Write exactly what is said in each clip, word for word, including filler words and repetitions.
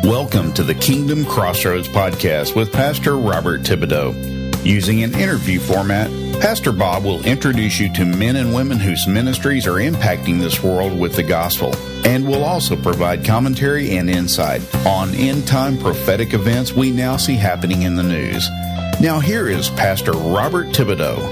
Welcome to the Kingdom Crossroads podcast with Pastor Robert Thibodeau. Using an interview format, Pastor Bob will introduce you to men and women whose ministries are impacting this world with the gospel, and will also provide commentary and insight on end-time prophetic events we now see happening in the news. Now here is Pastor Robert Thibodeau.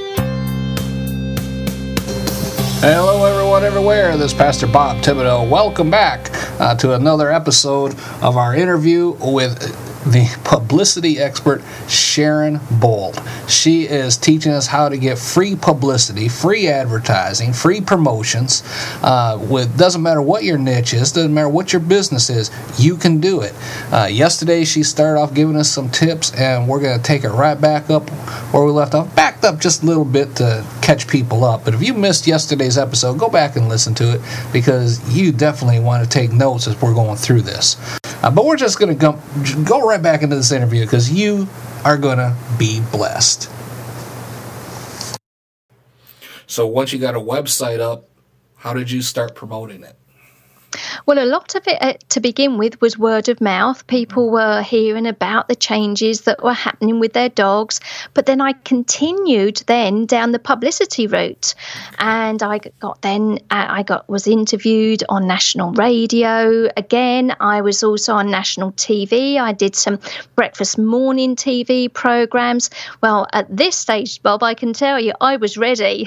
Hello everyone everywhere, this is Pastor Bob Thibodeau. Welcome back uh, to another episode of our interview with the publicity expert Sharon Bold. She is teaching us how to get free publicity, free advertising, free promotions. Uh, with doesn't matter what your niche is, doesn't matter what your business is, you can do it. Uh, yesterday she started off giving us some tips, and we're going to take it right back up where we left off. Backed up just a little bit to catch people up. But if you missed yesterday's episode, go back and listen to it, because you definitely want to take notes as we're going through this. Uh, but we're just going to go, go right back into this interview because you are going to be blessed. So once you got a website up, how did you start promoting it? Well, a lot of it, uh, to begin with, was word of mouth. People were hearing about the changes that were happening with their dogs. But then I continued then down the publicity route, and I got then uh, I got was interviewed on national radio. Again, I was also on national T V. I did some breakfast morning T V programs. Well, at this stage, Bob, I can tell you, I was ready.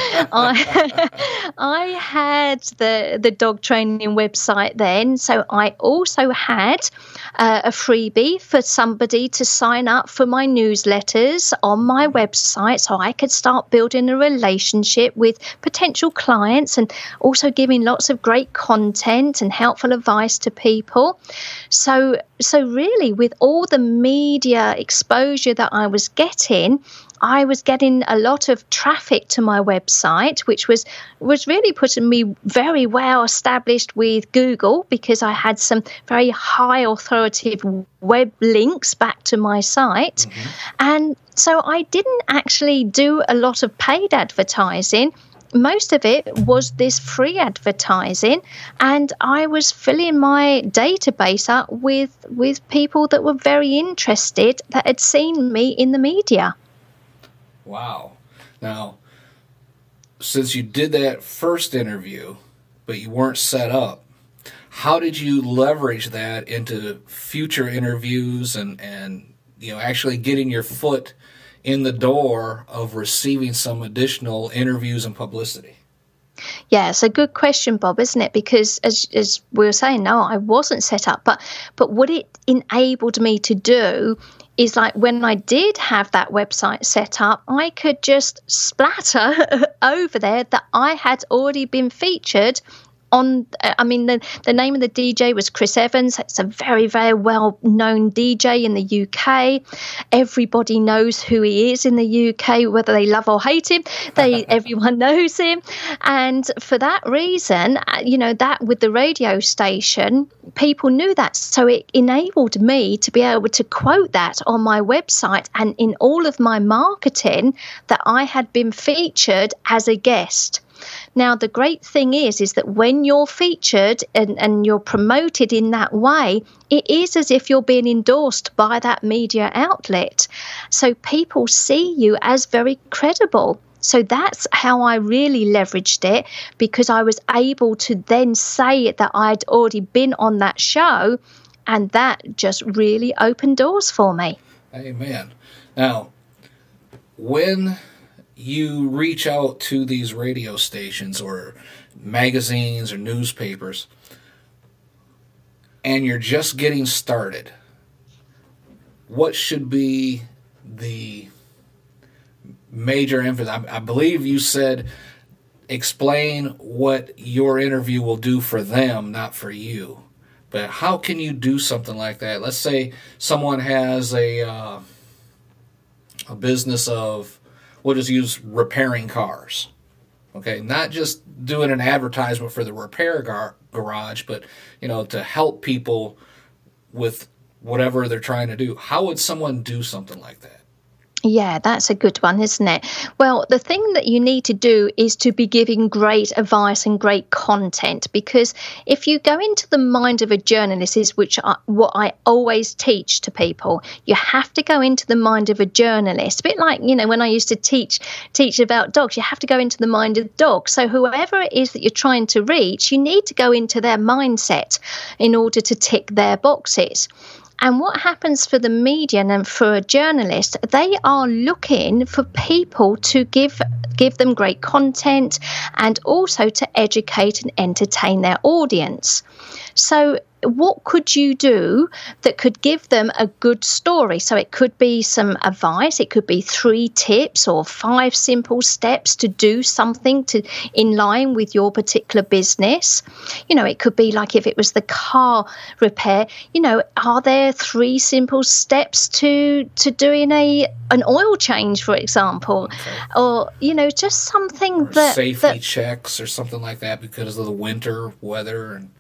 I, I had the the dog training website then, so I also had uh, a freebie for somebody to sign up for my newsletters on my website, so I could start building a relationship with potential clients, and also giving lots of great content and helpful advice to people. So so really, with all the media exposure that I was getting, I was getting a lot of traffic to my website, which was was really putting me very well established with Google, because I had some very high authoritative web links back to my site. Mm-hmm. And so I didn't actually do a lot of paid advertising. Most of it was this free advertising, and I was filling my database up with, with people that were very interested, that had seen me in the media. Wow. Now, since you did that first interview, but you weren't set up, how did you leverage that into future interviews and, and you know, actually getting your foot in the door of receiving some additional interviews and publicity? Yeah, it's a good question, Bob, isn't it? Because as as we were saying, no, I wasn't set up. But but what it enabled me to do is, like, when I did have that website set up, I could just splatter over there that I had already been featured on. I mean, the, the name of the D J was Chris Evans. It's a very, very well-known D J in the U K. Everybody knows who he is in the U K, whether they love or hate him. They everyone knows him. And for that reason, you know, that with the radio station, people knew that. So it enabled me to be able to quote that on my website and in all of my marketing, that I had been featured as a guest. Now, the great thing is, is that when you're featured and, and you're promoted in that way, it is as if you're being endorsed by that media outlet. So people see you as very credible. So that's how I really leveraged it, because I was able to then say that I'd already been on that show, and that just really opened doors for me. Amen. Now, when you reach out to these radio stations or magazines or newspapers, and you're just getting started, what should be the major emphasis? I, I believe you said explain what your interview will do for them, not for you. But how can you do something like that? Let's say someone has a uh, a business of, we'll just use repairing cars. Okay, not just doing an advertisement for the repair gar- garage, but, you know, to help people with whatever they're trying to do. How would someone do something like that? Yeah, that's a good one, isn't it? Well, the thing that you need to do is to be giving great advice and great content, because if you go into the mind of a journalist, is which I, what I always teach to people, you have to go into the mind of a journalist. A bit like, you know, when I used to teach teach about dogs, you have to go into the mind of dogs. So whoever it is that you're trying to reach, you need to go into their mindset in order to tick their boxes. And what happens for the media and for a journalist, they are looking for people to give give them great content and also to educate and entertain their audience. So what could you do that could give them a good story? So it could be some advice, it could be three tips or five simple steps to do something to in line with your particular business. You know, it could be like if it was the car repair, you know, are there three simple steps to to doing a an oil change, for example? Okay. Or, you know, just something or that safety that, checks or something like that because of the winter weather and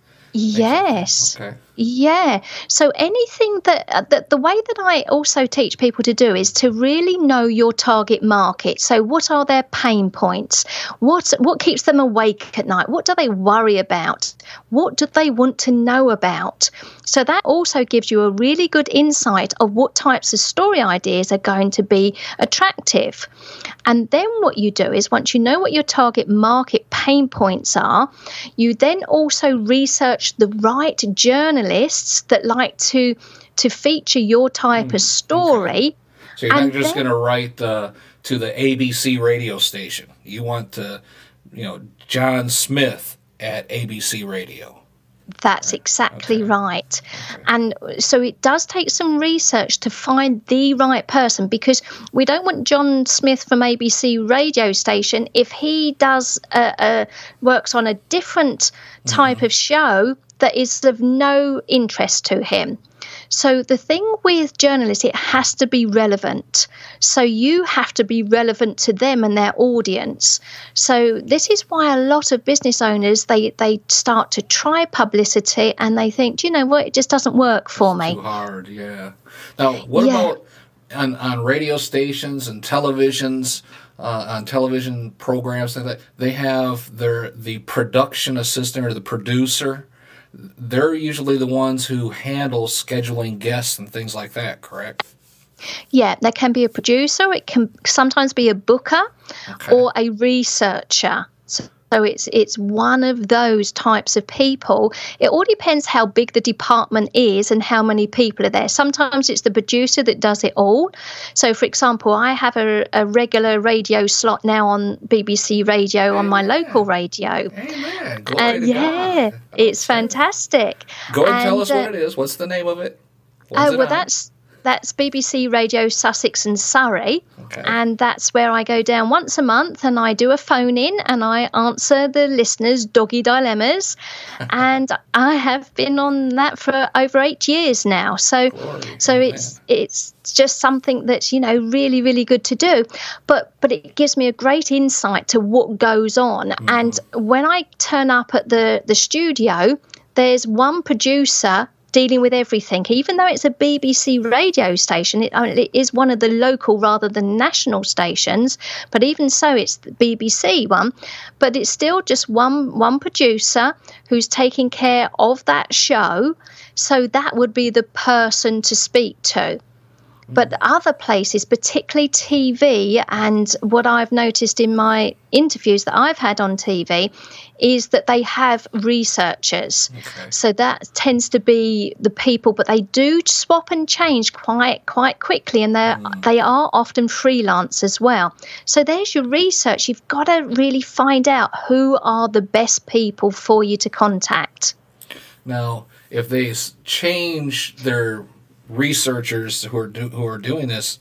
yes. Okay. Yeah. So anything that, uh, that the way that I also teach people to do is to really know your target market. So what are their pain points? What what keeps them awake at night? What do they worry about? What do they want to know about? So that also gives you a really good insight of what types of story ideas are going to be attractive. And then what you do is once you know what your target market pain points are, you then also research the right journalists that like to to feature your type mm, of story. Okay. So you're not just going to write uh, to the A B C radio station. You want to, you know, John Smith at A B C Radio. That's exactly okay. right. Okay. And so it does take some research to find the right person, because we don't want John Smith from A B C radio station if he does uh, uh, works on a different type mm-hmm. of show that is of no interest to him. So the thing with journalists, it has to be relevant. So you have to be relevant to them and their audience. So this is why a lot of business owners, they, they start to try publicity and they think, do you know what, it just doesn't work for it's me. Too hard, yeah. Now, what yeah. about on, on radio stations and televisions, uh, on television programs, that they have their the production assistant or the producer? They're usually the ones who handle scheduling guests and things like that, correct? Yeah, there can be a producer. It can sometimes be a booker okay. or a researcher. So So it's it's one of those types of people. It all depends how big the department is and how many people are there. Sometimes it's the producer that does it all. So, for example, I have a, a regular radio slot now on B B C Radio Amen. On my local radio. Amen. Glory and to yeah, God. it's fantastic. Go ahead and and tell us uh, what it is. What's the name of it? Oh, uh, well, on? that's... That's B B C Radio Sussex and Surrey, okay. and that's where I go down once a month and I do a phone-in and I answer the listeners' doggy dilemmas, and I have been on that for over eight years now. So, Glory, so man. it's it's just something that's, you know, really, really good to do, but but it gives me a great insight to what goes on. Mm. And when I turn up at the the studio, there's one producer dealing with everything. Even though it's a B B C radio station, it, it is one of the local rather than national stations, but even so it's the B B C one, but it's still just one one producer who's taking care of that show, so that would be the person to speak to. But other places, particularly T V, and what I've noticed in my interviews that I've had on T V, is that they have researchers. Okay. So that tends to be the people, but they do swap and change quite quite quickly, and they mm. they are often freelance as well. So there's your research. You've got to really find out who are the best people for you to contact. Now, if they change their researchers who are do, who are doing this,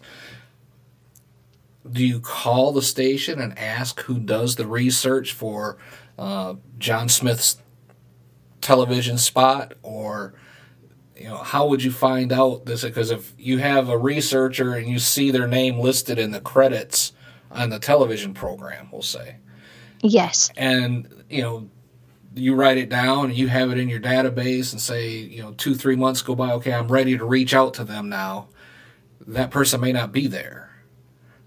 do you call the station and ask who does the research for uh, John Smith's television spot, or you know, how would you find out this? Because if you have a researcher and you see their name listed in the credits on the television program, we'll say, yes, and you know, you write it down and you have it in your database and say, you know, two, three months go by, okay, I'm ready to reach out to them now. That person may not be there.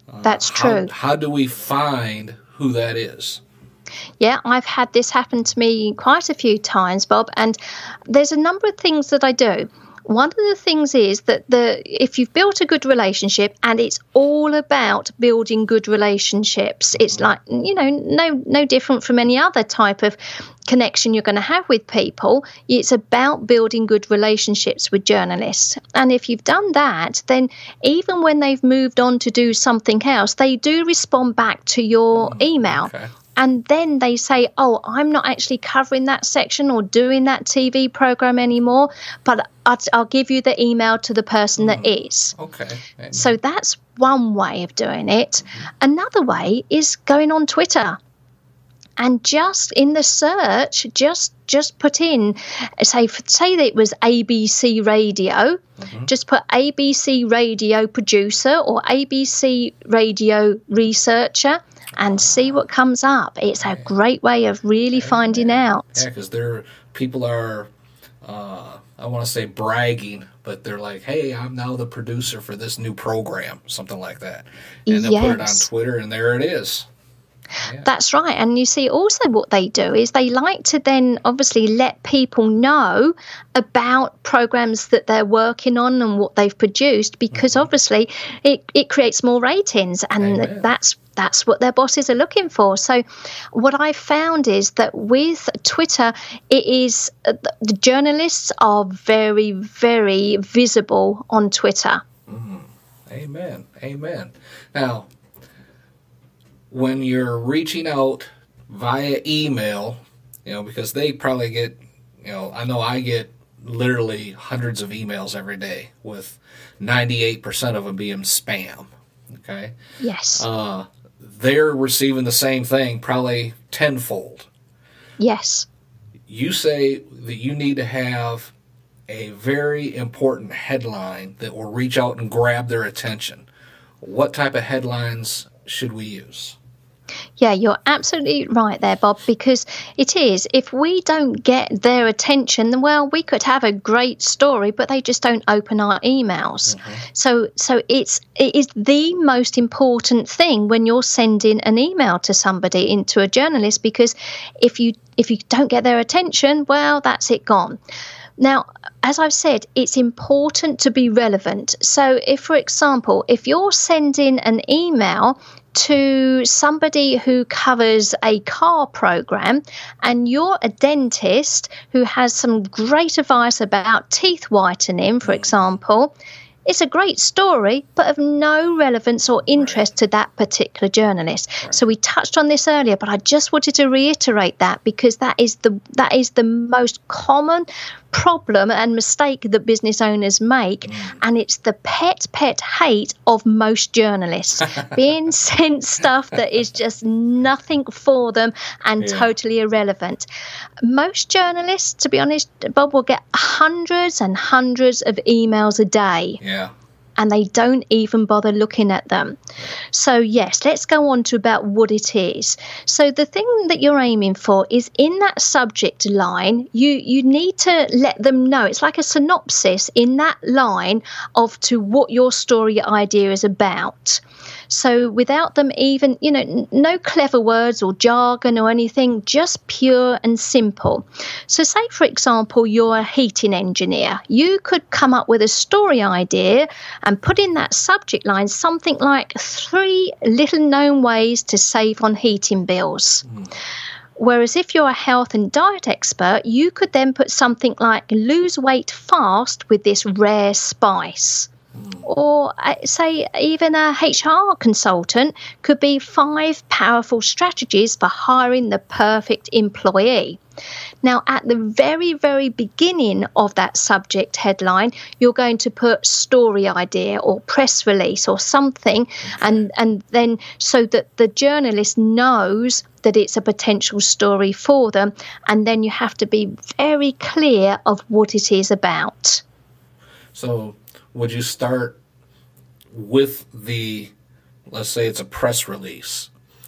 Uh, That's true. How, how do we find who that is? Yeah, I've had this happen to me quite a few times, Bob, and there's a number of things that I do. One of the things is that the if you've built a good relationship, and it's all about building good relationships, it's like, you know, no no different from any other type of connection you're going to have with people. It's about building good relationships with journalists. And if you've done that, then even when they've moved on to do something else, they do respond back to your mm, email. Okay. And then they say, oh, I'm not actually covering that section or doing that T V program anymore, but I'll, I'll give you the email to the person mm. that is. Okay. So that's one way of doing it. Mm-hmm. Another way is going on Twitter. And just in the search, just just put in, say, say that it was A B C Radio, mm-hmm. just put A B C Radio producer or A B C Radio researcher, and see what comes up. It's a great way of really yeah, finding yeah. out. Yeah, because there people are, uh, I want to say bragging, but they're like, hey, I'm now the producer for this new program, something like that. And they'll yes. put it on Twitter, and there it is. Yeah. That's right. And you see, also what they do is they like to then obviously let people know about programs that they're working on and what they've produced, because mm-hmm. obviously it, it creates more ratings, and Amen. that's that's what their bosses are looking for. So what I found is that with Twitter, it is uh, the journalists are very, very visible on Twitter. Mm-hmm. Amen. Amen. Now, when you're reaching out via email, you know, because they probably get, you know, I know I get literally hundreds of emails every day, with ninety-eight percent of them being spam, okay? Yes. Uh, they're receiving the same thing, probably tenfold. Yes. You say that you need to have a very important headline that will reach out and grab their attention. What type of headlines should we use? Yeah, you're absolutely right there, Bob, because it is. If we don't get their attention, then, well, we could have a great story, but they just don't open our emails. Mm-hmm. So so it's it is the most important thing when you're sending an email to somebody, into a journalist, because if you if you don't get their attention, well, that's it gone. Now, as I've said, it's important to be relevant. So if, for example, if you're sending an email to somebody who covers a car program, and you're a dentist who has some great advice about teeth whitening, for example, it's a great story, but of no relevance or interest right. to that particular journalist. Right. So we touched on this earlier, but I just wanted to reiterate that, because that is the that is the most common problem and mistake that business owners make, mm. and it's the pet pet hate of most journalists, being sent stuff that is just nothing for them and yeah. totally irrelevant. Most journalists, to be honest, Bob, will get hundreds and hundreds of emails a day. Yeah. And they don't even bother looking at them. So, yes, let's go on to about what it is. So the thing that you're aiming for is, in that subject line, you, you need to let them know. It's like a synopsis in that line of to what your story idea is about. So without them even, you know, n- no clever words or jargon or anything, just pure and simple. So say, for example, you're a heating engineer. You could come up with a story idea and put in that subject line something like three little known ways to save on heating bills. Mm. Whereas if you're a health and diet expert, you could then put something like lose weight fast with this rare spice. Or uh, say even a H R consultant could be five powerful strategies for hiring the perfect employee. Now, at the very, very beginning of that subject headline, you're going to put story idea or press release or something, and, and then so that the journalist knows that it's a potential story for them, and then you have to be very clear of what it is about. So would you start with the, let's say it's a press release.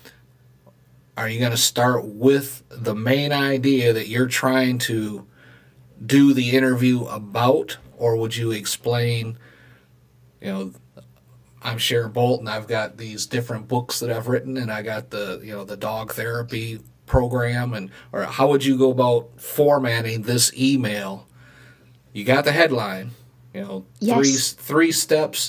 Are you going to start with the main idea that you're trying to do the interview about, or would you explain, you know, I'm Sharon Bolton. I've got these different books that I've written, and I got the, you know, the dog therapy program, and or how would you go about formatting this email? You got the headline, you know, yes. three three steps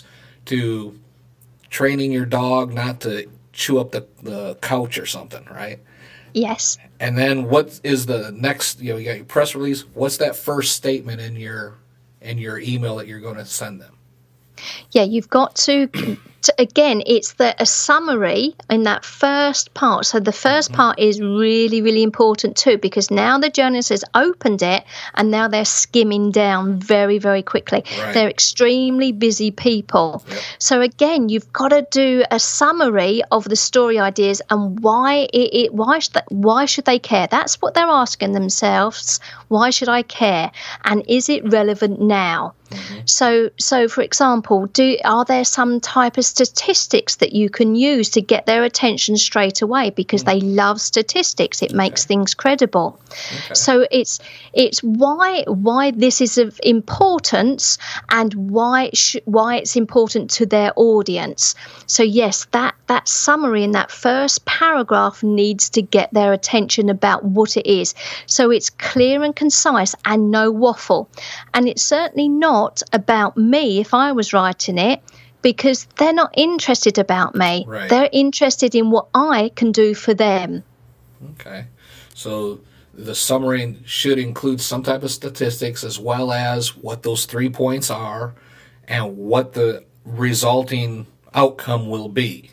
to training your dog not to chew up the, the couch or something, right? Yes. And then what is the next, you know, you got your press release. What's that first statement in your in your email that you're going to send them? Yeah, you've got to, to again, it's the a summary in that first part. So the first mm-hmm. part is really, really important too, because now the journalist has opened it and now they're skimming down very, very quickly. Right. They're extremely busy people. Yep. So again, you've got to do a summary of the story ideas and why it, it why should that, why should they care? That's what they're asking themselves. Why should I care? And is it relevant now? Mm-hmm. So, so for example, do are there some type of statistics that you can use to get their attention straight away? Because mm-hmm. they love statistics; it okay. makes things credible. Okay. So it's it's why why this is of importance and why sh- why it's important to their audience. So yes, that that summary in that first paragraph needs to get their attention about what it is. So it's clear and concise and no waffle, and it's certainly not about me if I was writing it, because they're not interested about me. Right. They're interested in what I can do for them. Okay. So the summary should include some type of statistics as well as what those three points are and what the resulting outcome will be.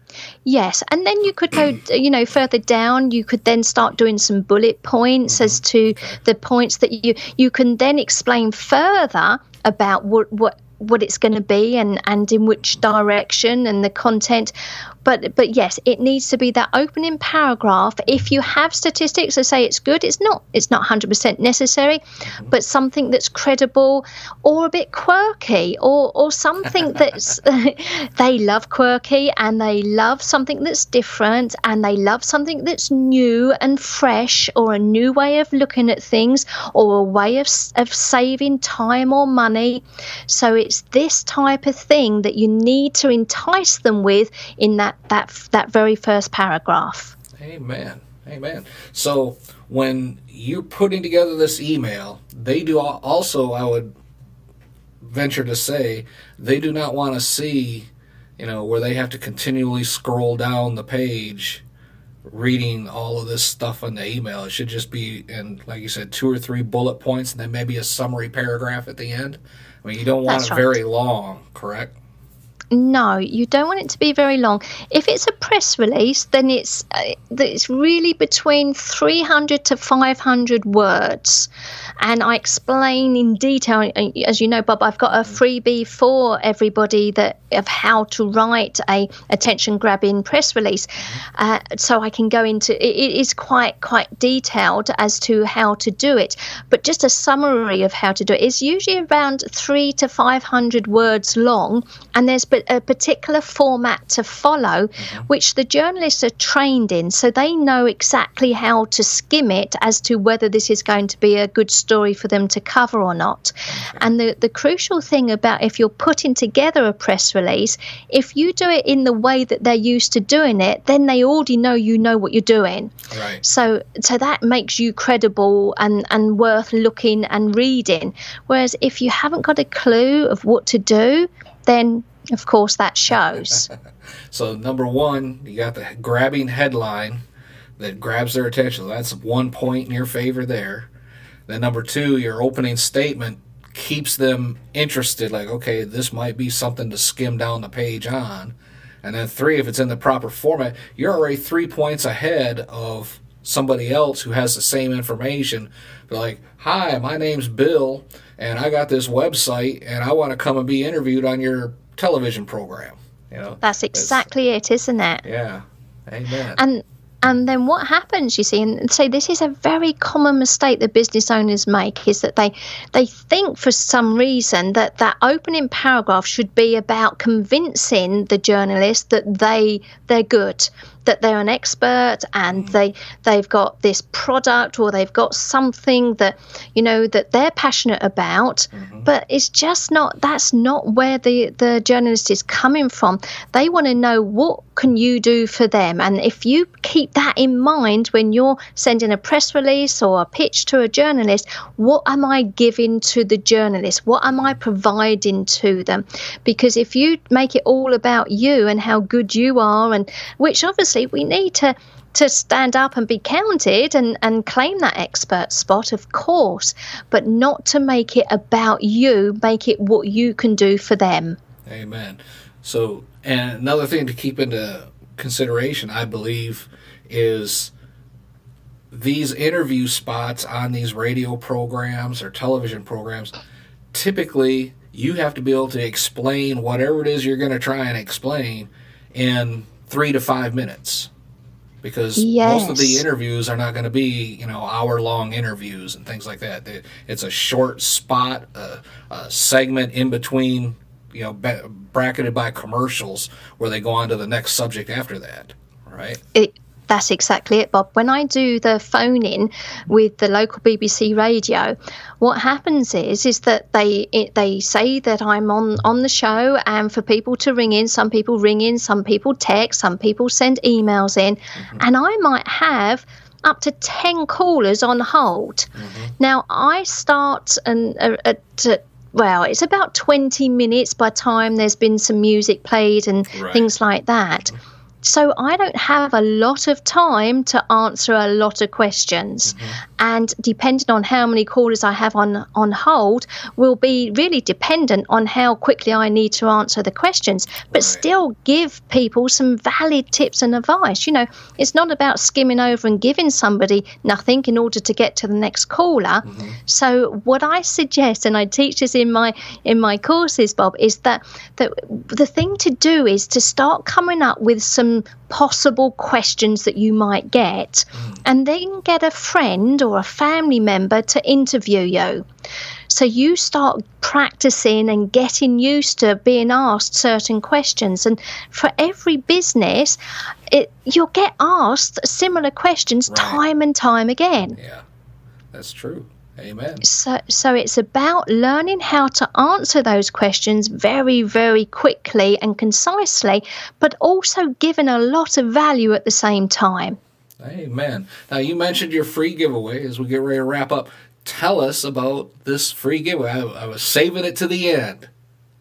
Yes, and then you could go, you know, further down. You could then start doing some bullet points mm-hmm. as to okay. the points that you you can then explain further about what what, what it's going to be and, and in which direction and the content. But but yes, it needs to be that opening paragraph. If you have statistics that say it's good, it's not it's not one hundred percent necessary, mm-hmm. but something that's credible or a bit quirky or, or something that's they love quirky and they love something that's different and they love something that's new and fresh or a new way of looking at things or a way of, of saving time or money. So it's this type of thing that you need to entice them with in that that that very first paragraph. Amen. Amen. So when you're putting together this email, they do also, I would venture to say, they do not want to see, you know, where they have to continually scroll down the page reading all of this stuff in the email. It should just be in, like you said, two or three bullet points and then maybe a summary paragraph at the end. I mean, you don't want That's it right. very long, correct? No, you don't want it to be very long. If it's a press release, then it's uh, it's really between three hundred to five hundred words. And I explain in detail, as you know, Bob, I've got a freebie for everybody that of how to write a attention-grabbing press release. Uh, so I can go into it. It is quite quite detailed as to how to do it. But just a summary of how to do it is usually around three to five hundred words long, and there's a particular format to follow, mm-hmm. which the journalists are trained in, so they know exactly how to skim it as to whether this is going to be a good story for them to cover or not. Okay. And the, the crucial thing about if you're putting together a press release, if you do it in the way that they're used to doing it, then they already know you know what you're doing. Right. So so that makes you credible and, and worth looking and reading. Whereas if you haven't got a clue of what to do, then of course that shows. So number one, you got the grabbing headline that grabs their attention. That's one point in your favor there. Then number two, your opening statement keeps them interested. Like, okay, this might be something to skim down the page on. And then three, if it's in the proper format, you're already three points ahead of somebody else who has the same information. They're like, hi, my name's Bill, and I got this website, and I want to come and be interviewed on your television program. You know, that's exactly it, isn't it? Yeah. Amen. And and then what happens, you see, and say this is a very common mistake that business owners make, is that they they think for some reason that that opening paragraph should be about convincing the journalist that they they're good, that they're an expert and mm. they they've got this product or they've got something that, you know, that they're passionate about, mm-hmm. but it's just not, that's not where the, the journalist is coming from. They want to know, what can you do for them? And if you keep that in mind when you're sending a press release or a pitch to a journalist, what am I giving to the journalist? What am I providing to them? Because if you make it all about you and how good you are, and which obviously we need to to stand up and be counted and, and claim that expert spot, of course, but not to make it about you, make it what you can do for them. Amen. So, and another thing to keep into consideration, I believe, is these interview spots on these radio programs or television programs, typically you have to be able to explain whatever it is you're going to try and explain in three to five minutes. Because yes. most of the interviews are not going to be, you know, hour-long interviews and things like that. It's a short spot, a, a segment in between, you know, bracketed by commercials where they go on to the next subject after that, right? It, that's exactly it, Bob. When I do the phone-in with the local B B C radio, what happens is is that they it, they say that I'm on, on the show, and for people to ring in, some people ring in, some people text, some people send emails in, mm-hmm. and I might have up to ten callers on hold. Mm-hmm. Now, I start and uh, at uh, well, it's about twenty minutes by the time there's been some music played and right. things like that. Mm-hmm. So I don't have a lot of time to answer a lot of questions. Mm-hmm. And depending on how many callers I have on, on hold will be really dependent on how quickly I need to answer the questions, but right. still give people some valid tips and advice. You know, it's not about skimming over and giving somebody nothing in order to get to the next caller. Mm-hmm. So what I suggest, and I teach this in my in my courses, Bob, is that, that the thing to do is to start coming up with some possible questions that you might get, mm. and then get a friend or a family member to interview you. So you start practicing and getting used to being asked certain questions. And for every business, it, you'll get asked similar questions right. time and time again. Yeah, that's true. Amen. So, so it's about learning how to answer those questions very, very quickly and concisely, but also giving a lot of value at the same time. Amen. Now, you mentioned your free giveaway as we get ready to wrap up. Tell us about this free giveaway. I, I was saving it to the end.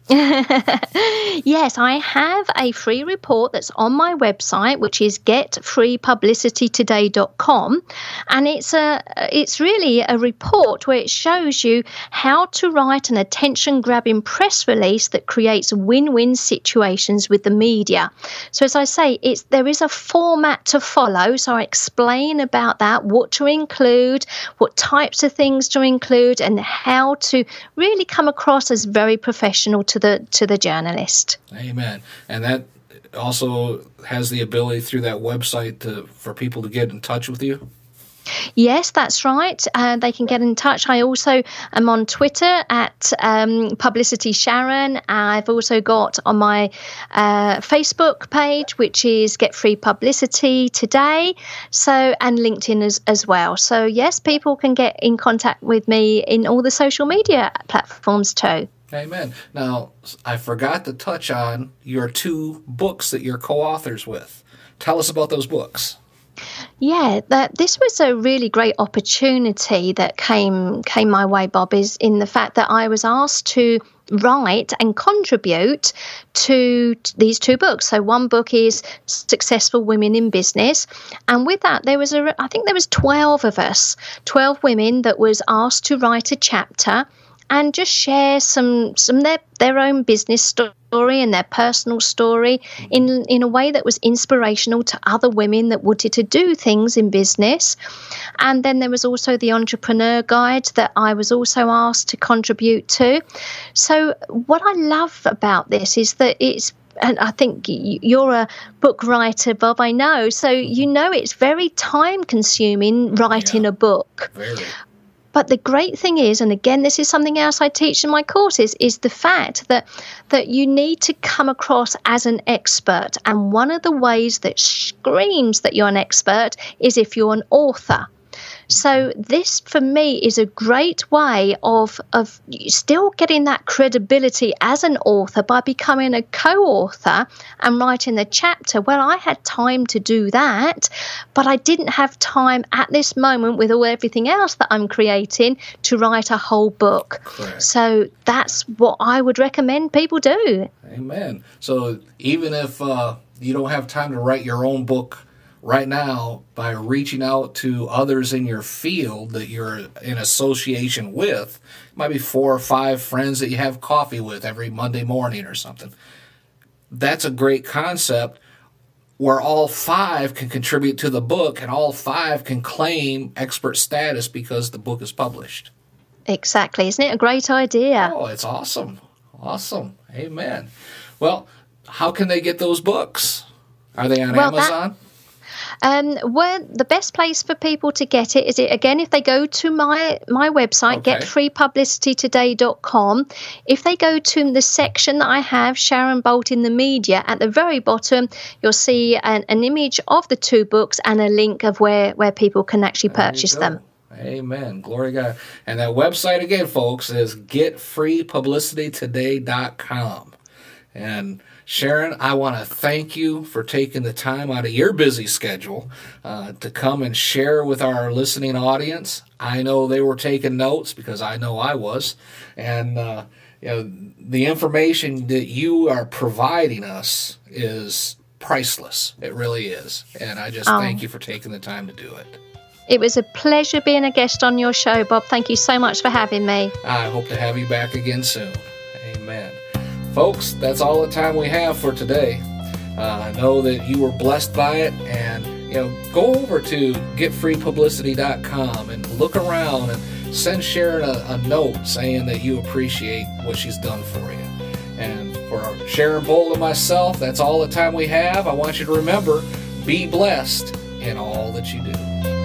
Yes, I have a free report that's on my website, which is get free publicity today dot com, and it's a it's really a report where it shows you how to write an attention-grabbing press release that creates win-win situations with the media. So as I say, it's there is a format to follow, so I explain about that, what to include, what types of things to include, and how to really come across as very professional to the to the journalist. Amen. And that also has the ability through that website to, for people to get in touch with you? Yes, that's right. Uh, they can get in touch. I also am on Twitter at um, Publicity Sharon. I've also got on my uh, Facebook page, which is Get Free Publicity Today, so and LinkedIn as, as well. So yes, people can get in contact with me in all the social media platforms too. Amen. Now, I forgot to touch on your two books that you're co-authors with. Tell us about those books. Yeah, that this was a really great opportunity that came came my way, Bob, is in the fact that I was asked to write and contribute to these two books. So one book is Successful Women in Business, and with that there was a I think there was twelve of us, twelve women that was asked to write a chapter and just share some some their their own business story and their personal story in in a way that was inspirational to other women that wanted to do things in business. And then there was also the Entrepreneur Guide that I was also asked to contribute to. So what I love about this is that it's, and I think you're a book writer, Bob, I know, so you know it's very time consuming writing yeah, a book. Very. But the great thing is, and again, this is something else I teach in my courses, is the fact that that you need to come across as an expert. And one of the ways that screams that you're an expert is if you're an author. So this, for me, is a great way of of still getting that credibility as an author by becoming a co-author and writing the chapter. Well, I had time to do that, but I didn't have time at this moment with all everything else that I'm creating to write a whole book. Correct. So that's what I would recommend people do. Amen. So even if uh, you don't have time to write your own book right now, by reaching out to others in your field that you're in association with, might be four or five friends that you have coffee with every Monday morning or something. That's a great concept where all five can contribute to the book and all five can claim expert status because the book is published. Exactly. Isn't it a great idea? Oh, it's awesome. Awesome. Amen. Well, how can they get those books? Are they on well, Amazon? That- Um, where the best place for people to get it is, it again, if they go to my my website, okay. get free publicity today dot com. If they go to the section that I have, Sharon Bolt in the media, at the very bottom, you'll see an, an image of the two books and a link of where, where people can actually purchase them. Amen. Glory to God. And that website again, folks, is get free publicity today dot com. And Sharon, I want to thank you for taking the time out of your busy schedule uh, to come and share with our listening audience. I know they were taking notes because I know I was. And uh, you know, the information that you are providing us is priceless. It really is. And I just oh. thank you for taking the time to do it. It was a pleasure being a guest on your show, Bob. Thank you so much for having me. I hope to have you back again soon. Amen. Folks, that's all the time we have for today. Uh, I know that you were blessed by it, and you know, go over to get free publicity dot com and look around and send Sharon a, a note saying that you appreciate what she's done for you. And for Sharon Bolt and myself, that's all the time we have. I want you to remember, be blessed in all that you do.